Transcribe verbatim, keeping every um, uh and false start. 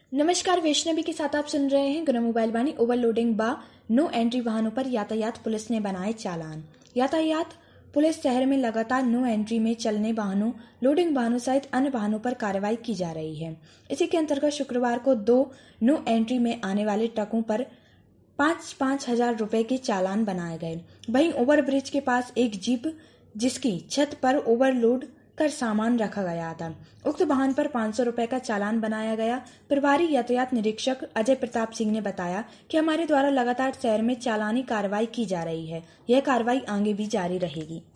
नमस्कार, वैष्णवी के साथ आप सुन रहे हैं गुना मोबाइल वाणी। ओवरलोडिंग व नो एंट्री वाहनों पर यातायात पुलिस ने बनाए चालान। यातायात पुलिस शहर में लगातार नो एंट्री में चलने वाहनों, लोडिंग वाहनों सहित अन्य वाहनों पर कार्रवाई की जा रही है। इसी के अंतर्गत शुक्रवार को दो नो एंट्री में आने वाले ट्रकों पर पाँच पाँच हजार रुपए के चालान बनाए गए। वहीं ओवरब्रिज के पास एक जीप जिसकी छत पर ओवरलोड कर सामान रखा गया था, उक्त वाहन पर पाँच सौ रुपए का चालान बनाया गया। प्रभारी यातायात निरीक्षक अजय प्रताप सिंह ने बताया कि हमारे द्वारा लगातार शहर में चालानी कार्रवाई की जा रही है। यह कार्रवाई आगे भी जारी रहेगी।